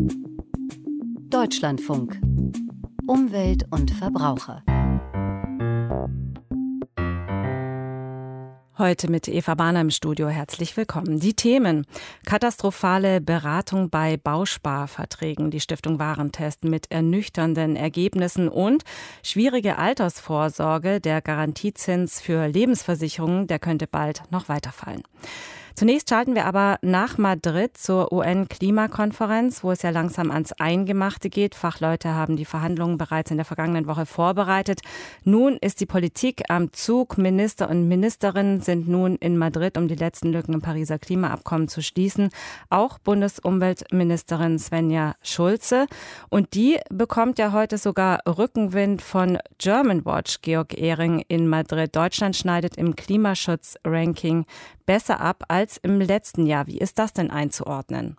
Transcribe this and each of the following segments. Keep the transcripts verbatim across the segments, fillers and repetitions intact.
Deutschlandfunk. Umwelt und Verbraucher. Heute mit Eva Bahner im Studio. Herzlich willkommen. Die Themen: katastrophale Beratung bei Bausparverträgen, die Stiftung Warentest mit ernüchternden Ergebnissen und schwierige Altersvorsorge. Der Garantiezins für Lebensversicherungen, der könnte bald noch weiterfallen. Zunächst schalten wir aber nach Madrid zur U N-Klimakonferenz, wo es ja langsam ans Eingemachte geht. Fachleute haben die Verhandlungen bereits in der vergangenen Woche vorbereitet. Nun ist die Politik am Zug. Minister und Ministerinnen sind nun in Madrid, um die letzten Lücken im Pariser Klimaabkommen zu schließen. Auch Bundesumweltministerin Svenja Schulze. Und die bekommt ja heute sogar Rückenwind von Germanwatch. Georg Ehring in Madrid. Deutschland schneidet im Klimaschutz-Ranking besser ab als im letzten Jahr. Wie ist das denn einzuordnen?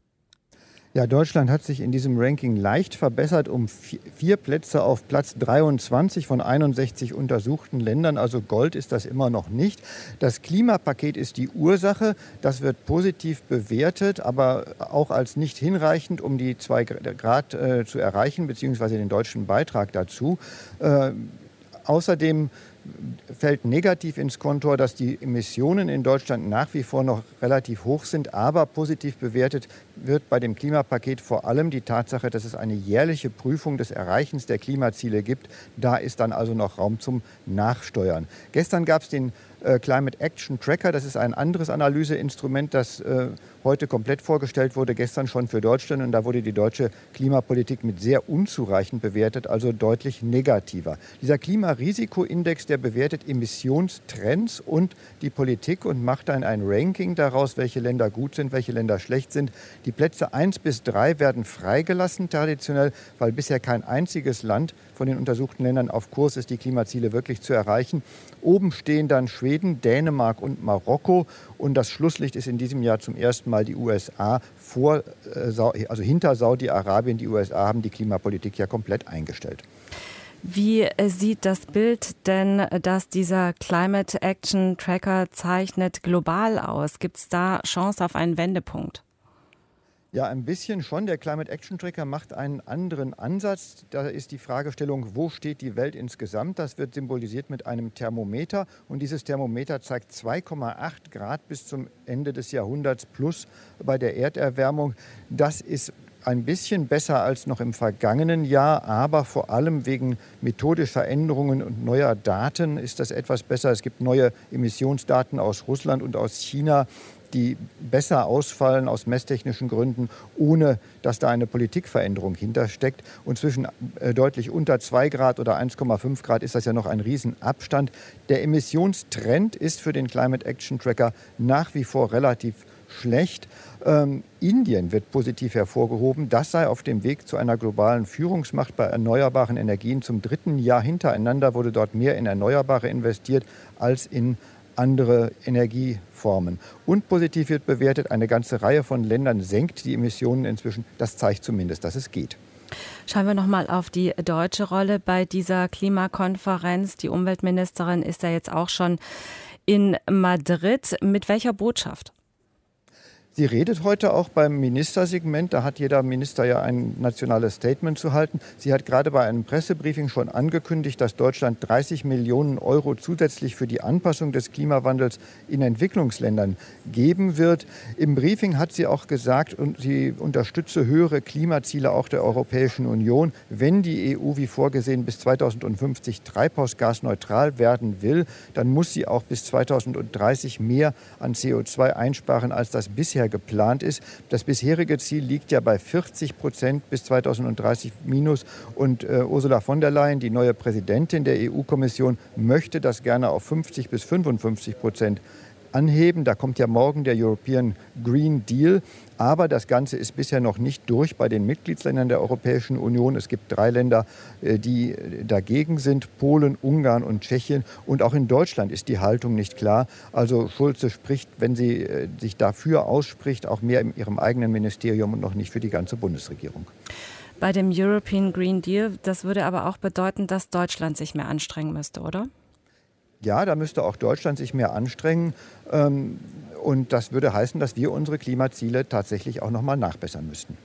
Ja, Deutschland hat sich in diesem Ranking leicht verbessert, um vier Plätze auf Platz dreiundzwanzig von einundsechzig untersuchten Ländern. Also Gold ist das immer noch nicht. Das Klimapaket ist die Ursache. Das wird positiv bewertet, aber auch als nicht hinreichend, um die zwei Grad äh, zu erreichen, beziehungsweise den deutschen Beitrag dazu. Äh, außerdem fällt negativ ins Kontor, dass die Emissionen in Deutschland nach wie vor noch relativ hoch sind. Aber positiv bewertet wird bei dem Klimapaket vor allem die Tatsache, dass es eine jährliche Prüfung des Erreichens der Klimaziele gibt. Da ist dann also noch Raum zum Nachsteuern. Gestern gab es den äh, Climate Action Tracker. Das ist ein anderes Analyseinstrument, das äh, heute komplett vorgestellt wurde, gestern schon für Deutschland. Und da wurde die deutsche Klimapolitik mit sehr unzureichend bewertet, also deutlich negativer. Dieser Klimarisikoindex, der bewertet Emissionstrends und die Politik und macht dann ein Ranking daraus, welche Länder gut sind, welche Länder schlecht sind. Die Plätze eins bis drei werden freigelassen traditionell, weil bisher kein einziges Land von den untersuchten Ländern auf Kurs ist, die Klimaziele wirklich zu erreichen. Oben stehen dann Schweden, Dänemark und Marokko. Und das Schlusslicht ist in diesem Jahr zum ersten Mal die U S A vor, also hinter Saudi-Arabien. Die U S A haben die Klimapolitik ja komplett eingestellt. Wie sieht das Bild denn, das dieser Climate Action Tracker zeichnet, global aus? Gibt es da Chance auf einen Wendepunkt? Ja, ein bisschen schon. Der Climate Action Tracker macht einen anderen Ansatz. Da ist die Fragestellung, wo steht die Welt insgesamt? Das wird symbolisiert mit einem Thermometer. Und dieses Thermometer zeigt zwei Komma acht Grad bis zum Ende des Jahrhunderts plus bei der Erderwärmung. Das ist ein bisschen besser als noch im vergangenen Jahr, aber vor allem wegen methodischer Änderungen und neuer Daten ist das etwas besser. Es gibt neue Emissionsdaten aus Russland und aus China, die besser ausfallen aus messtechnischen Gründen, ohne dass da eine Politikveränderung hintersteckt. Und zwischen äh, deutlich unter zwei Grad oder eins Komma fünf Grad ist das ja noch ein Riesenabstand. Der Emissionstrend ist für den Climate Action Tracker nach wie vor relativ schlecht. Ähm, Indien wird positiv hervorgehoben. Das sei auf dem Weg zu einer globalen Führungsmacht bei erneuerbaren Energien. Zum dritten Jahr hintereinander wurde dort mehr in Erneuerbare investiert als in andere Energieformen. Und positiv wird bewertet, eine ganze Reihe von Ländern senkt die Emissionen inzwischen. Das zeigt zumindest, dass es geht. Schauen wir noch mal auf die deutsche Rolle bei dieser Klimakonferenz. Die Umweltministerin ist ja jetzt auch schon in Madrid. Mit welcher Botschaft? Sie redet heute auch beim Ministersegment. Da hat jeder Minister ja ein nationales Statement zu halten. Sie hat gerade bei einem Pressebriefing schon angekündigt, dass Deutschland dreißig Millionen Euro zusätzlich für die Anpassung des Klimawandels in Entwicklungsländern geben wird. Im Briefing hat sie auch gesagt, und sie unterstütze höhere Klimaziele auch der Europäischen Union. Wenn die E U wie vorgesehen bis zweitausendfünfzig treibhausgasneutral werden will, dann muss sie auch bis zweitausenddreißig mehr an C O zwei einsparen, als das bisher geplant ist. Das bisherige Ziel liegt ja bei vierzig Prozent bis zweitausenddreißig minus. Und äh, Ursula von der Leyen, die neue Präsidentin der E U-Kommission, möchte das gerne auf fünfzig bis fünfundfünfzig Prozent anheben. Da kommt ja morgen der European Green Deal. Aber das Ganze ist bisher noch nicht durch bei den Mitgliedsländern der Europäischen Union. Es gibt drei Länder, die dagegen sind: Polen, Ungarn und Tschechien. Und auch in Deutschland ist die Haltung nicht klar. Also Schulze spricht, wenn sie sich dafür ausspricht, auch mehr in ihrem eigenen Ministerium und noch nicht für die ganze Bundesregierung. Bei dem European Green Deal, das würde aber auch bedeuten, dass Deutschland sich mehr anstrengen müsste, oder? Ja, da müsste auch Deutschland sich mehr anstrengen. Und das würde heißen, dass wir unsere Klimaziele tatsächlich auch noch mal nachbessern müssten.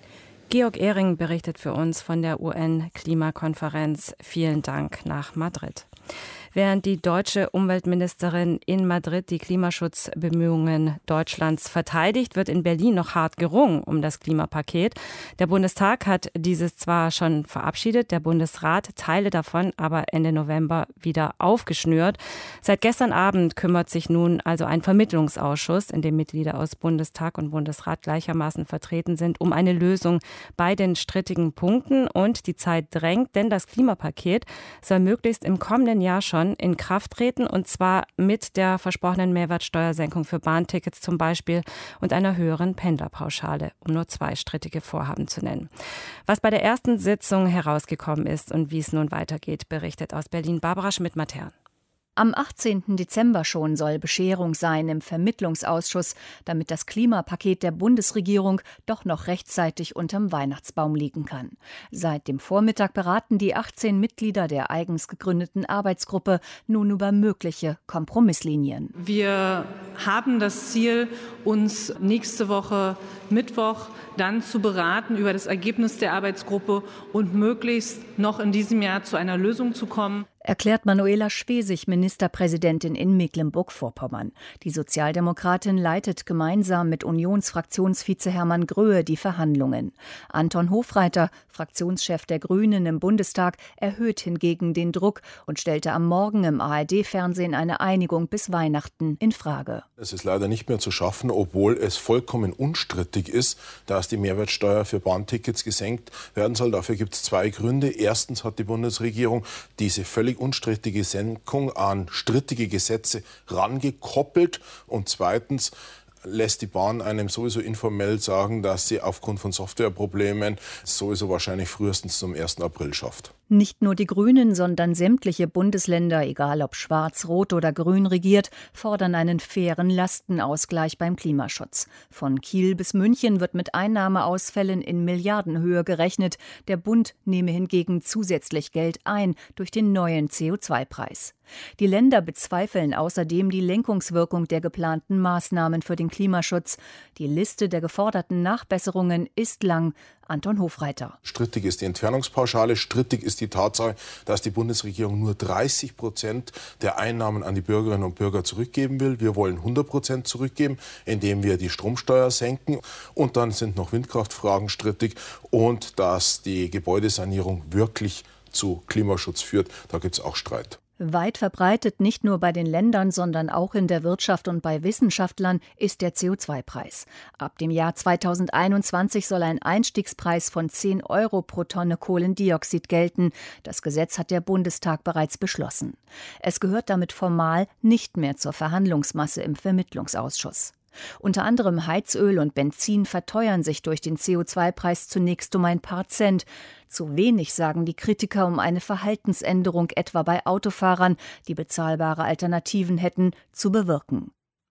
Georg Ehring berichtet für uns von der U N-Klimakonferenz. Vielen Dank nach Madrid. Während die deutsche Umweltministerin in Madrid die Klimaschutzbemühungen Deutschlands verteidigt, wird in Berlin noch hart gerungen um das Klimapaket. Der Bundestag hat dieses zwar schon verabschiedet, der Bundesrat Teile davon aber Ende November wieder aufgeschnürt. Seit gestern Abend kümmert sich nun also ein Vermittlungsausschuss, in dem Mitglieder aus Bundestag und Bundesrat gleichermaßen vertreten sind, um eine Lösung bei den strittigen Punkten. Und die Zeit drängt, denn das Klimapaket soll möglichst im kommenden Jahr schon in Kraft treten, und zwar mit der versprochenen Mehrwertsteuersenkung für Bahntickets zum Beispiel und einer höheren Pendlerpauschale, um nur zwei strittige Vorhaben zu nennen. Was bei der ersten Sitzung herausgekommen ist und wie es nun weitergeht, berichtet aus Berlin Barbara Schmidt-Matern. Am achtzehnten Dezember schon soll Bescherung sein im Vermittlungsausschuss, damit das Klimapaket der Bundesregierung doch noch rechtzeitig unterm Weihnachtsbaum liegen kann. Seit dem Vormittag beraten die achtzehn Mitglieder der eigens gegründeten Arbeitsgruppe nun über mögliche Kompromisslinien. Wir haben das Ziel, uns nächste Woche Mittwoch dann zu beraten über das Ergebnis der Arbeitsgruppe und möglichst noch in diesem Jahr zu einer Lösung zu kommen. Erklärt Manuela Schwesig, Ministerpräsidentin in Mecklenburg-Vorpommern. Die Sozialdemokratin leitet gemeinsam mit Unionsfraktionsvize Hermann Gröhe die Verhandlungen. Anton Hofreiter, Fraktionschef der Grünen im Bundestag, erhöht hingegen den Druck und stellte am Morgen im A R D-Fernsehen eine Einigung bis Weihnachten in Frage. Es ist leider nicht mehr zu schaffen, obwohl es vollkommen unstrittig ist, dass die Mehrwertsteuer für Bahntickets gesenkt werden soll. Dafür gibt es zwei Gründe. Erstens hat die Bundesregierung diese völlig unstrittige Senkung an strittige Gesetze rangekoppelt, und zweitens lässt die Bahn einem sowieso informell sagen, dass sie aufgrund von Softwareproblemen sowieso wahrscheinlich frühestens zum ersten April schafft. Nicht nur die Grünen, sondern sämtliche Bundesländer, egal ob schwarz, rot oder grün regiert, fordern einen fairen Lastenausgleich beim Klimaschutz. Von Kiel bis München wird mit Einnahmeausfällen in Milliardenhöhe gerechnet. Der Bund nehme hingegen zusätzlich Geld ein durch den neuen C O zwei Preis. Die Länder bezweifeln außerdem die Lenkungswirkung der geplanten Maßnahmen für den Klimaschutz. Die Liste der geforderten Nachbesserungen ist lang. Anton Hofreiter. Strittig ist die Entfernungspauschale, strittig ist die Tatsache, dass die Bundesregierung nur dreißig Prozent der Einnahmen an die Bürgerinnen und Bürger zurückgeben will. Wir wollen hundert Prozent zurückgeben, indem wir die Stromsteuer senken. Und dann sind noch Windkraftfragen strittig und dass die Gebäudesanierung wirklich zu Klimaschutz führt. Da gibt es auch Streit. Weit verbreitet, nicht nur bei den Ländern, sondern auch in der Wirtschaft und bei Wissenschaftlern, ist der C O zwei Preis. Ab dem Jahr zweitausendeinundzwanzig soll ein Einstiegspreis von zehn Euro pro Tonne Kohlendioxid gelten. Das Gesetz hat der Bundestag bereits beschlossen. Es gehört damit formal nicht mehr zur Verhandlungsmasse im Vermittlungsausschuss. Unter anderem Heizöl und Benzin verteuern sich durch den C O zwei Preis zunächst um ein paar Cent. Zu wenig, sagen die Kritiker, um eine Verhaltensänderung etwa bei Autofahrern, die bezahlbare Alternativen hätten, zu bewirken.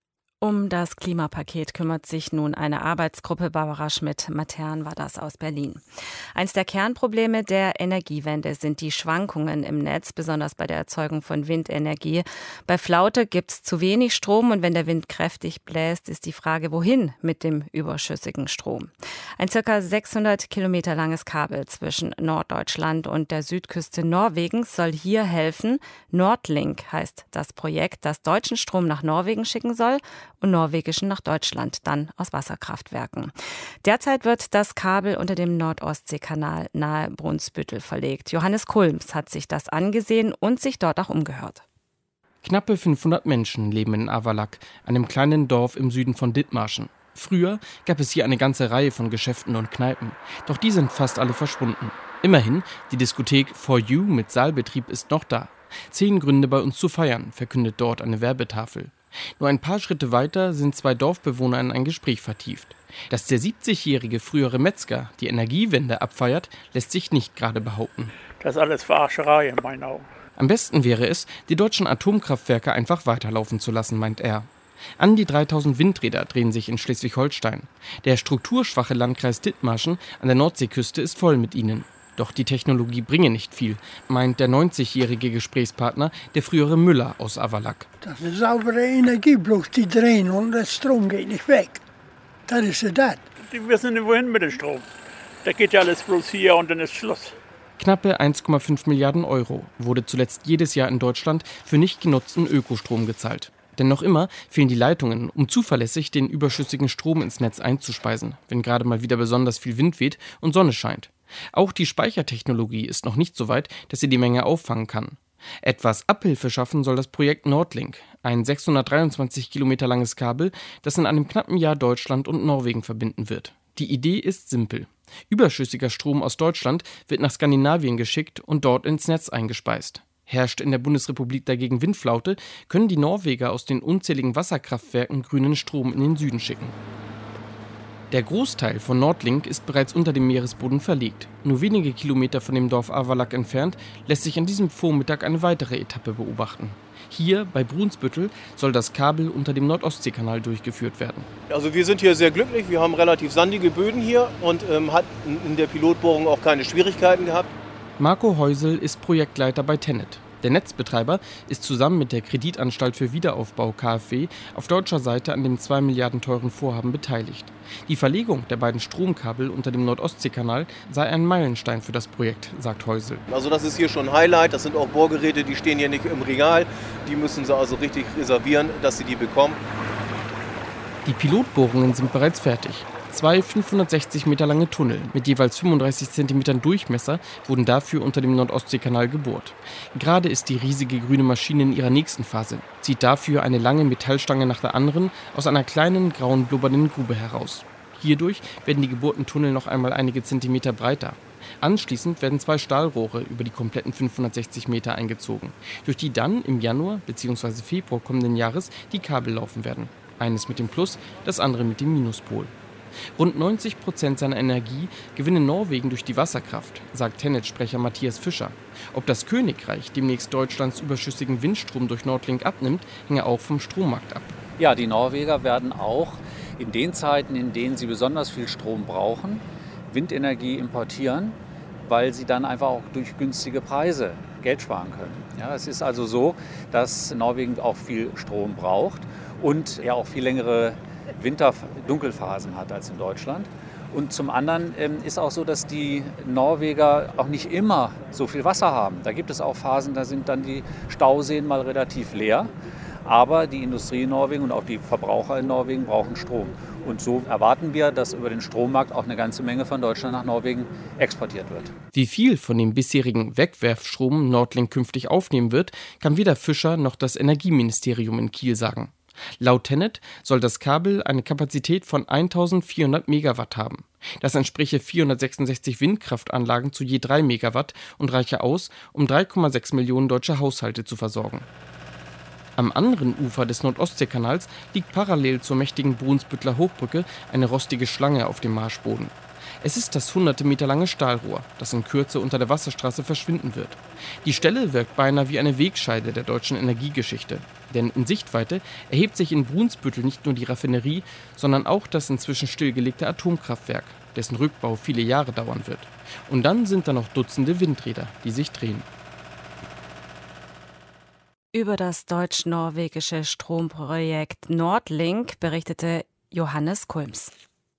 Um das Klimapaket kümmert sich nun eine Arbeitsgruppe. Barbara Schmidt-Matern war das aus Berlin. Eins der Kernprobleme der Energiewende sind die Schwankungen im Netz, besonders bei der Erzeugung von Windenergie. Bei Flaute gibt es zu wenig Strom, und wenn der Wind kräftig bläst, ist die Frage, wohin mit dem überschüssigen Strom. Ein circa sechshundert Kilometer langes Kabel zwischen Norddeutschland und der Südküste Norwegens soll hier helfen. Nordlink heißt das Projekt, das deutschen Strom nach Norwegen schicken soll und norwegischen nach Deutschland, dann aus Wasserkraftwerken. Derzeit wird das Kabel unter dem Nord-Ostsee-Kanal nahe Brunsbüttel verlegt. Johannes Kulms hat sich das angesehen und sich dort auch umgehört. Knappe fünfhundert Menschen leben in Avalak, einem kleinen Dorf im Süden von Dithmarschen. Früher gab es hier eine ganze Reihe von Geschäften und Kneipen, doch die sind fast alle verschwunden. Immerhin, die Diskothek For You mit Saalbetrieb ist noch da. Zehn Gründe, bei uns zu feiern, verkündet dort eine Werbetafel. Nur ein paar Schritte weiter sind zwei Dorfbewohner in ein Gespräch vertieft. Dass der siebzigjährige frühere Metzger die Energiewende abfeiert, lässt sich nicht gerade behaupten. Das ist alles Verarscherei in meinen Augen. Am besten wäre es, die deutschen Atomkraftwerke einfach weiterlaufen zu lassen, meint er. An die dreitausend Windräder drehen sich in Schleswig-Holstein. Der strukturschwache Landkreis Dithmarschen an der Nordseeküste ist voll mit ihnen. Doch die Technologie bringe nicht viel, meint der neunzigjährige Gesprächspartner, der frühere Müller aus Avalak. Das ist saubere Energie, bloß die drehen und der Strom geht nicht weg. Das ist das. Die wissen nicht, wohin mit dem Strom. Da geht ja alles bloß hier und dann ist Schluss. Knappe eins Komma fünf Milliarden Euro wurde zuletzt jedes Jahr in Deutschland für nicht genutzten Ökostrom gezahlt. Denn noch immer fehlen die Leitungen, um zuverlässig den überschüssigen Strom ins Netz einzuspeisen, wenn gerade mal wieder besonders viel Wind weht und Sonne scheint. Auch die Speichertechnologie ist noch nicht so weit, dass sie die Menge auffangen kann. Etwas Abhilfe schaffen soll das Projekt Nordlink, ein sechshundertdreiundzwanzig Kilometer langes Kabel, das in einem knappen Jahr Deutschland und Norwegen verbinden wird. Die Idee ist simpel. Überschüssiger Strom aus Deutschland wird nach Skandinavien geschickt und dort ins Netz eingespeist. Herrscht in der Bundesrepublik dagegen Windflaute, können die Norweger aus den unzähligen Wasserkraftwerken grünen Strom in den Süden schicken. Der Großteil von Nordlink ist bereits unter dem Meeresboden verlegt. Nur wenige Kilometer von dem Dorf Avalak entfernt lässt sich an diesem Vormittag eine weitere Etappe beobachten. Hier bei Brunsbüttel soll das Kabel unter dem Nord-Ostsee-Kanal durchgeführt werden. Also wir sind hier sehr glücklich. Wir haben relativ sandige Böden hier und ähm, hat in der Pilotbohrung auch keine Schwierigkeiten gehabt. Marco Heusel ist Projektleiter bei TenneT. Der Netzbetreiber ist zusammen mit der Kreditanstalt für Wiederaufbau K f W auf deutscher Seite an dem zwei Milliarden teuren Vorhaben beteiligt. Die Verlegung der beiden Stromkabel unter dem Nord-Ostsee-Kanal sei ein Meilenstein für das Projekt, sagt Heusel. Also das ist hier schon ein Highlight. Das sind auch Bohrgeräte, die stehen hier nicht im Regal. Die müssen sie also richtig reservieren, dass sie die bekommen. Die Pilotbohrungen sind bereits fertig. Zwei fünfhundertsechzig Meter lange Tunnel mit jeweils fünfunddreißig Zentimetern Durchmesser wurden dafür unter dem Nord-Ostsee-Kanal gebohrt. Gerade ist die riesige grüne Maschine in ihrer nächsten Phase, zieht dafür eine lange Metallstange nach der anderen aus einer kleinen, grauen, blubbernden Grube heraus. Hierdurch werden die gebohrten Tunnel noch einmal einige Zentimeter breiter. Anschließend werden zwei Stahlrohre über die kompletten fünfhundertsechzig Meter eingezogen, durch die dann im Januar bzw. Februar kommenden Jahres die Kabel laufen werden. Eines mit dem Plus, das andere mit dem Minuspol. Rund neunzig Prozent seiner Energie gewinnen Norwegen durch die Wasserkraft, sagt TenneT-Sprecher Matthias Fischer. Ob das Königreich demnächst Deutschlands überschüssigen Windstrom durch Nordlink abnimmt, hänge auch vom Strommarkt ab. Ja, die Norweger werden auch in den Zeiten, in denen sie besonders viel Strom brauchen, Windenergie importieren, weil sie dann einfach auch durch günstige Preise Geld sparen können. Ja, es ist also so, dass Norwegen auch viel Strom braucht und ja auch viel längere Winter-Dunkelphasen hat als in Deutschland. Und zum anderen ähm, ist auch so, dass die Norweger auch nicht immer so viel Wasser haben. Da gibt es auch Phasen, da sind dann die Stauseen mal relativ leer. Aber die Industrie in Norwegen und auch die Verbraucher in Norwegen brauchen Strom. Und so erwarten wir, dass über den Strommarkt auch eine ganze Menge von Deutschland nach Norwegen exportiert wird. Wie viel von dem bisherigen Wegwerfstrom Nordlink künftig aufnehmen wird, kann weder Fischer noch das Energieministerium in Kiel sagen. Laut TenneT soll das Kabel eine Kapazität von eintausendvierhundert Megawatt haben. Das entspräche vierhundertsechsundsechzig Windkraftanlagen zu je drei Megawatt und reiche aus, um drei Komma sechs Millionen deutsche Haushalte zu versorgen. Am anderen Ufer des Nord-Ostsee-Kanals liegt parallel zur mächtigen Brunsbüttler Hochbrücke eine rostige Schlange auf dem Marschboden. Es ist das hunderte Meter lange Stahlrohr, das in Kürze unter der Wasserstraße verschwinden wird. Die Stelle wirkt beinahe wie eine Wegscheide der deutschen Energiegeschichte. Denn in Sichtweite erhebt sich in Brunsbüttel nicht nur die Raffinerie, sondern auch das inzwischen stillgelegte Atomkraftwerk, dessen Rückbau viele Jahre dauern wird. Und dann sind da noch Dutzende Windräder, die sich drehen. Über das deutsch-norwegische Stromprojekt Nordlink berichtete Johannes Kulms.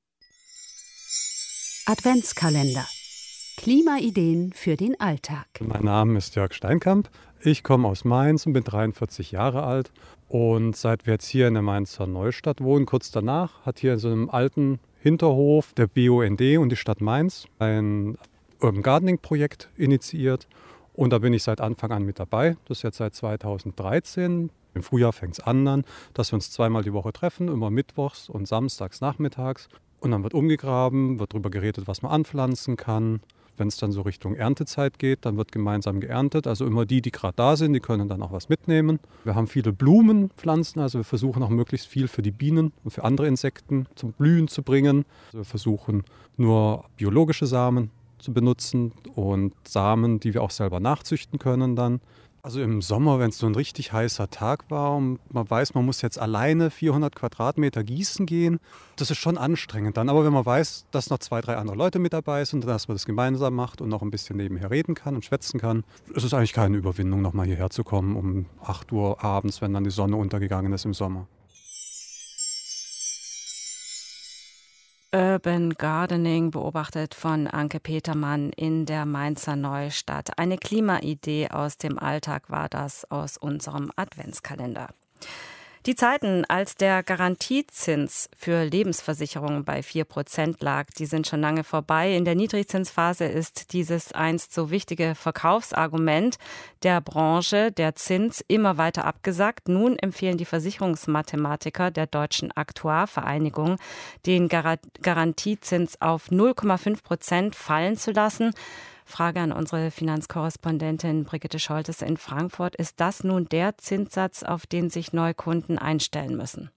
Adventskalender. Klimaideen für den Alltag. Mein Name ist Jörg Steinkamp. Ich komme aus Mainz und bin dreiundvierzig Jahre alt. Und seit wir jetzt hier in der Mainzer Neustadt wohnen, kurz danach, hat hier in so einem alten Hinterhof der B U N D und die Stadt Mainz ein Urban Gardening Projekt initiiert. Und da bin ich seit Anfang an mit dabei. Das ist jetzt seit zweitausenddreizehn. Im Frühjahr fängt es an, dann, dass wir uns zweimal die Woche treffen, immer mittwochs und samstags nachmittags. Und dann wird umgegraben, wird darüber geredet, was man anpflanzen kann. Wenn es dann so Richtung Erntezeit geht, dann wird gemeinsam geerntet. Also immer die, die gerade da sind, die können dann auch was mitnehmen. Wir haben viele Blumenpflanzen, also wir versuchen auch möglichst viel für die Bienen und für andere Insekten zum Blühen zu bringen. Also wir versuchen nur biologische Samen zu benutzen und Samen, die wir auch selber nachzüchten können dann. Also im Sommer, wenn es so ein richtig heißer Tag war und man weiß, man muss jetzt alleine vierhundert Quadratmeter gießen gehen, das ist schon anstrengend dann. Aber wenn man weiß, dass noch zwei, drei andere Leute mit dabei sind und dass man das gemeinsam macht und noch ein bisschen nebenher reden kann und schwätzen kann, ist es eigentlich keine Überwindung, nochmal hierher zu kommen um acht Uhr abends, wenn dann die Sonne untergegangen ist im Sommer. Äh, Urban Gardening, beobachtet von Anke Petermann in der Mainzer Neustadt. Eine Klimaidee aus dem Alltag war das aus unserem Adventskalender. Die Zeiten, als der Garantiezins für Lebensversicherungen bei vier Prozent lag, die sind schon lange vorbei. In der Niedrigzinsphase ist dieses einst so wichtige Verkaufsargument der Branche, der Zins, immer weiter abgesackt. Nun empfehlen die Versicherungsmathematiker der Deutschen Aktuarvereinigung, den Gar- Garantiezins auf null Komma fünf Prozent fallen zu lassen. Frage an unsere Finanzkorrespondentin Brigitte Scholtes in Frankfurt. Ist das nun der Zinssatz, auf den sich Neukunden einstellen müssen?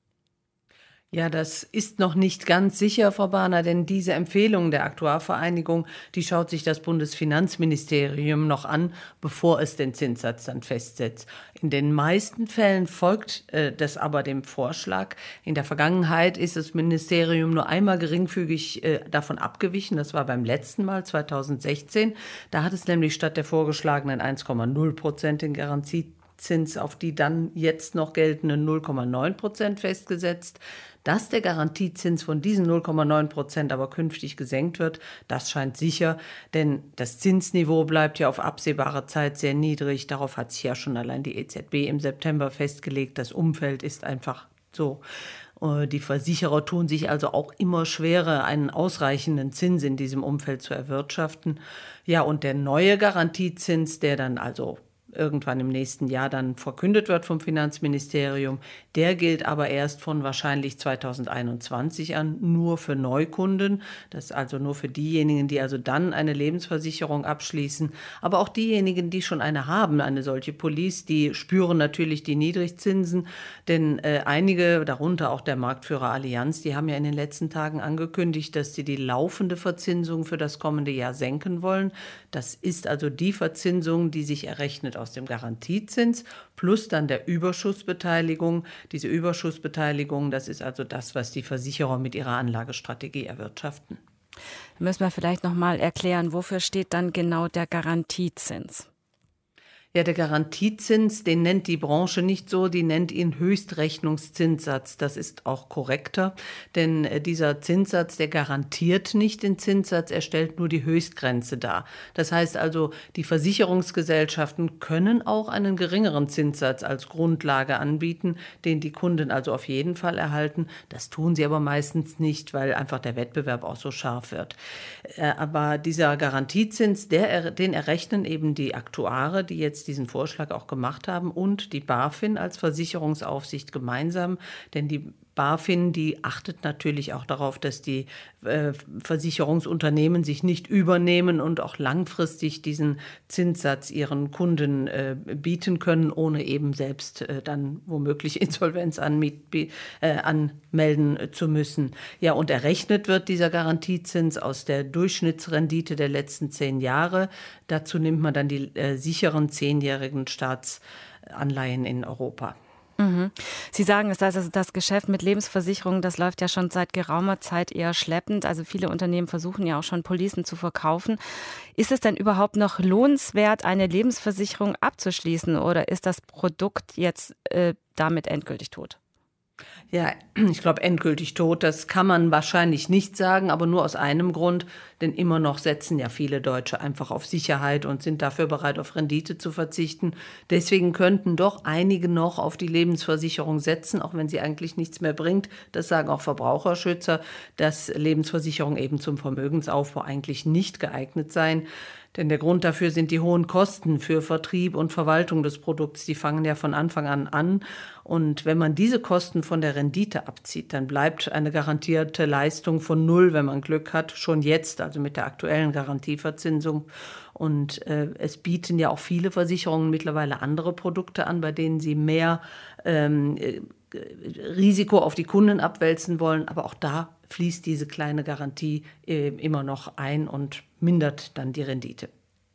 Ja, das ist noch nicht ganz sicher, Frau Bahner, denn diese Empfehlung der Aktuarvereinigung, die schaut sich das Bundesfinanzministerium noch an, bevor es den Zinssatz dann festsetzt. In den meisten Fällen folgt äh, das aber dem Vorschlag. In der Vergangenheit ist das Ministerium nur einmal geringfügig äh, davon abgewichen. Das war beim letzten Mal zweitausendsechzehn. Da hat es nämlich statt der vorgeschlagenen eins Komma null Prozent in Garantiezins auf die dann jetzt noch geltenden null Komma neun Prozent festgesetzt. Dass der Garantiezins von diesen null Komma neun Prozent aber künftig gesenkt wird, das scheint sicher, denn das Zinsniveau bleibt ja auf absehbare Zeit sehr niedrig. Darauf hat sich ja schon allein die E Z B im September festgelegt. Das Umfeld ist einfach so. Die Versicherer tun sich also auch immer schwerer, einen ausreichenden Zins in diesem Umfeld zu erwirtschaften. Ja, und der neue Garantiezins, der dann also irgendwann im nächsten Jahr dann verkündet wird vom Finanzministerium. Der gilt aber erst von wahrscheinlich zweitausendeinundzwanzig an nur für Neukunden. Das ist also nur für diejenigen, die also dann eine Lebensversicherung abschließen. Aber auch diejenigen, die schon eine haben, eine solche Police, die spüren natürlich die Niedrigzinsen. Denn äh, einige, darunter auch der Marktführer Allianz, die haben ja in den letzten Tagen angekündigt, dass sie die laufende Verzinsung für das kommende Jahr senken wollen. Das ist also die Verzinsung, die sich errechnet aus dem Garantiezins plus dann der Überschussbeteiligung. Diese Überschussbeteiligung, das ist also das, was die Versicherer mit ihrer Anlagestrategie erwirtschaften. Müssen wir vielleicht noch mal erklären, wofür steht dann genau der Garantiezins? Ja, der Garantiezins, den nennt die Branche nicht so, die nennt ihn Höchstrechnungszinssatz. Das ist auch korrekter, denn dieser Zinssatz, der garantiert nicht den Zinssatz, er stellt nur die Höchstgrenze dar. Das heißt also, die Versicherungsgesellschaften können auch einen geringeren Zinssatz als Grundlage anbieten, den die Kunden also auf jeden Fall erhalten. Das tun sie aber meistens nicht, weil einfach der Wettbewerb auch so scharf wird. Aber dieser Garantiezins, der, den errechnen eben die Aktuare, die jetzt diesen Vorschlag auch gemacht haben, und die BaFin als Versicherungsaufsicht gemeinsam, denn die BaFin, die achtet natürlich auch darauf, dass die äh, Versicherungsunternehmen sich nicht übernehmen und auch langfristig diesen Zinssatz ihren Kunden äh, bieten können, ohne eben selbst äh, dann womöglich Insolvenz anmiet, äh, anmelden zu müssen. Ja, und errechnet wird dieser Garantiezins aus der Durchschnittsrendite der letzten zehn Jahre. Dazu nimmt man dann die äh, sicheren zehnjährigen Staatsanleihen in Europa. Sie sagen es, also das Geschäft mit Lebensversicherungen, das läuft ja schon seit geraumer Zeit eher schleppend. Also viele Unternehmen versuchen ja auch schon Policen zu verkaufen. Ist es denn überhaupt noch lohnenswert, eine Lebensversicherung abzuschließen, oder ist das Produkt jetzt äh, damit endgültig tot? Ja, ich glaube, endgültig tot, das kann man wahrscheinlich nicht sagen, aber nur aus einem Grund, denn immer noch setzen ja viele Deutsche einfach auf Sicherheit und sind dafür bereit, auf Rendite zu verzichten. Deswegen könnten doch einige noch auf die Lebensversicherung setzen, auch wenn sie eigentlich nichts mehr bringt. Das sagen auch Verbraucherschützer, dass Lebensversicherungen eben zum Vermögensaufbau eigentlich nicht geeignet seien. Denn der Grund dafür sind die hohen Kosten für Vertrieb und Verwaltung des Produkts. Die fangen ja von Anfang an an. Und wenn man diese Kosten von der Rendite abzieht, dann bleibt eine garantierte Leistung von null, wenn man Glück hat, schon jetzt, also mit der aktuellen Garantieverzinsung. Und äh, es bieten ja auch viele Versicherungen mittlerweile andere Produkte an, bei denen sie mehr ähm, Risiko auf die Kunden abwälzen wollen. Aber auch da fließt diese kleine Garantie äh, immer noch ein und mindert dann die Rendite.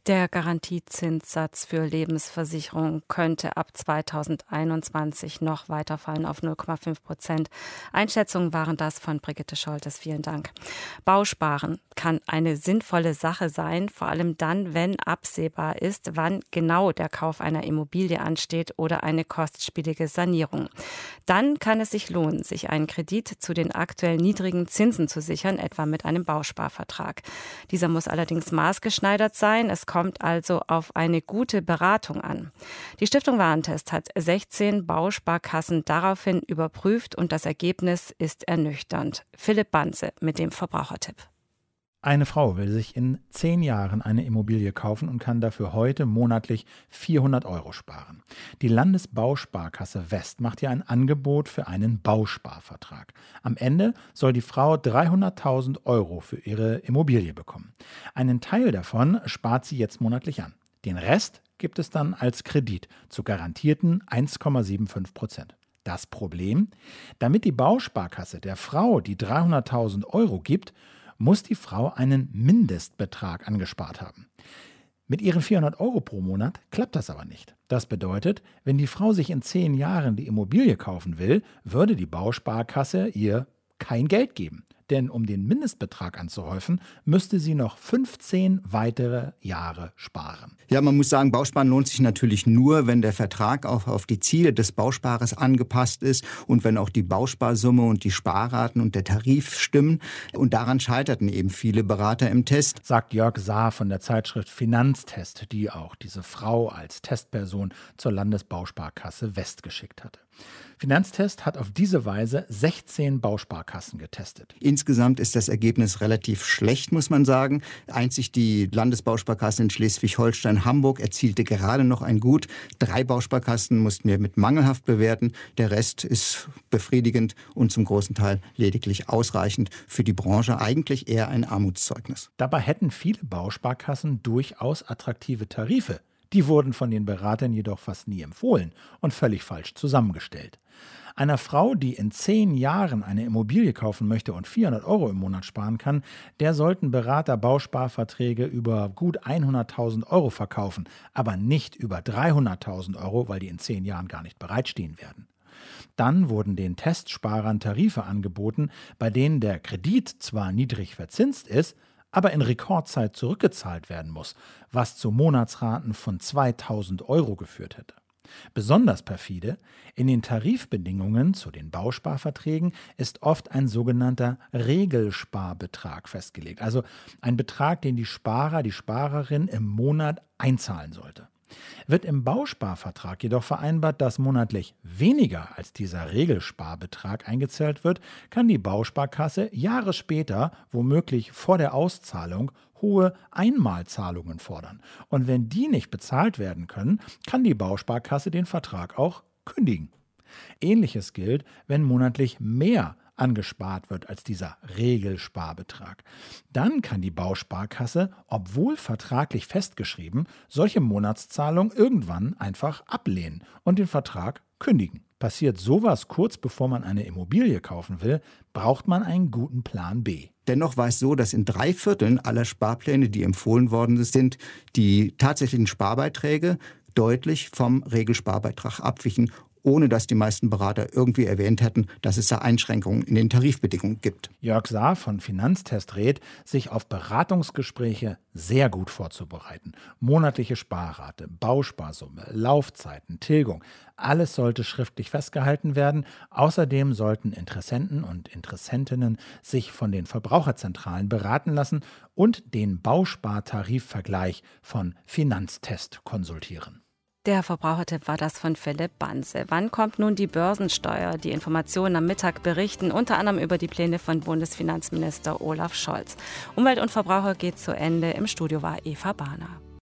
Der Garantiezinssatz für Lebensversicherung könnte ab zweitausendeinundzwanzig noch weiterfallen auf null Komma fünf Prozent. Einschätzungen waren das von Brigitte Scholtes. Vielen Dank. Bausparen kann eine sinnvolle Sache sein, vor allem dann, wenn absehbar ist, wann genau der Kauf einer Immobilie ansteht oder eine kostspielige Sanierung. Dann kann es sich lohnen, sich einen Kredit zu den aktuell niedrigen Zinsen zu sichern, etwa mit einem Bausparvertrag. Dieser muss allerdings maßgeschneidert sein. Es kommt also auf eine gute Beratung an. Die Stiftung Warentest hat sechzehn Bausparkassen daraufhin überprüft und das Ergebnis ist ernüchternd. Philipp Banse mit dem Verbrauchertipp. Eine Frau will sich in zehn Jahren eine Immobilie kaufen und kann dafür heute monatlich vierhundert Euro sparen. Die Landesbausparkasse West macht ihr ein Angebot für einen Bausparvertrag. Am Ende soll die Frau dreihunderttausend Euro für ihre Immobilie bekommen. Einen Teil davon spart sie jetzt monatlich an. Den Rest gibt es dann als Kredit zu garantierten eins Komma fünfundsiebzig Prozent. Das Problem? Damit die Bausparkasse der Frau die dreihunderttausend Euro gibt, muss die Frau einen Mindestbetrag angespart haben. Mit ihren vierhundert Euro pro Monat klappt das aber nicht. Das bedeutet, wenn die Frau sich in zehn Jahren die Immobilie kaufen will, würde die Bausparkasse ihr kein Geld geben. Denn um den Mindestbetrag anzuhäufen, müsste sie noch fünfzehn weitere Jahre sparen. Ja, man muss sagen, Bausparen lohnt sich natürlich nur, wenn der Vertrag auch auf die Ziele des Bausparers angepasst ist und wenn auch die Bausparsumme und die Sparraten und der Tarif stimmen. Und daran scheiterten eben viele Berater im Test. Sagt Jörg Saar von der Zeitschrift Finanztest, die auch diese Frau als Testperson zur Landesbausparkasse West geschickt hatte. Finanztest hat auf diese Weise sechzehn Bausparkassen getestet. Insgesamt ist das Ergebnis relativ schlecht, muss man sagen. Einzig die Landesbausparkasse in Schleswig-Holstein-Hamburg erzielte gerade noch ein Gut. Drei Bausparkassen mussten wir mit mangelhaft bewerten. Der Rest ist befriedigend und zum großen Teil lediglich ausreichend. Für die Branche eigentlich eher ein Armutszeugnis. Dabei hätten viele Bausparkassen durchaus attraktive Tarife. Die wurden von den Beratern jedoch fast nie empfohlen und völlig falsch zusammengestellt. Einer Frau, die in zehn Jahren eine Immobilie kaufen möchte und vierhundert Euro im Monat sparen kann, der sollten Berater Bausparverträge über gut hunderttausend Euro verkaufen, aber nicht über dreihunderttausend Euro, weil die in zehn Jahren gar nicht bereitstehen werden. Dann wurden den Testsparern Tarife angeboten, bei denen der Kredit zwar niedrig verzinst ist, aber in Rekordzeit zurückgezahlt werden muss, was zu Monatsraten von zweitausend Euro geführt hätte. Besonders perfide, in den Tarifbedingungen zu den Bausparverträgen ist oft ein sogenannter Regelsparbetrag festgelegt, also ein Betrag, den die Sparer, die Sparerin im Monat einzahlen sollte. Wird im Bausparvertrag jedoch vereinbart, dass monatlich weniger als dieser Regelsparbetrag eingezahlt wird, kann die Bausparkasse Jahre später, womöglich vor der Auszahlung, hohe Einmalzahlungen fordern. Und wenn die nicht bezahlt werden können, kann die Bausparkasse den Vertrag auch kündigen. Ähnliches gilt, wenn monatlich mehr angespart wird als dieser Regelsparbetrag. Dann kann die Bausparkasse, obwohl vertraglich festgeschrieben, solche Monatszahlungen irgendwann einfach ablehnen und den Vertrag kündigen. Passiert sowas kurz bevor man eine Immobilie kaufen will, braucht man einen guten Plan B. Dennoch war es so, dass in drei Vierteln aller Sparpläne, die empfohlen worden sind, die tatsächlichen Sparbeiträge deutlich vom Regelsparbetrag abwichen, ohne dass die meisten Berater irgendwie erwähnt hätten, dass es da Einschränkungen in den Tarifbedingungen gibt. Jörg Saar von Finanztest rät, sich auf Beratungsgespräche sehr gut vorzubereiten. Monatliche Sparrate, Bausparsumme, Laufzeiten, Tilgung, alles sollte schriftlich festgehalten werden. Außerdem sollten Interessenten und Interessentinnen sich von den Verbraucherzentralen beraten lassen und den Bauspartarifvergleich von Finanztest konsultieren. Der Verbrauchertipp war das von Philipp Banse. Wann kommt nun die Börsensteuer? Die Informationen am Mittag berichten unter anderem über die Pläne von Bundesfinanzminister Olaf Scholz. Umwelt und Verbraucher geht zu Ende. Im Studio war Eva Bahner.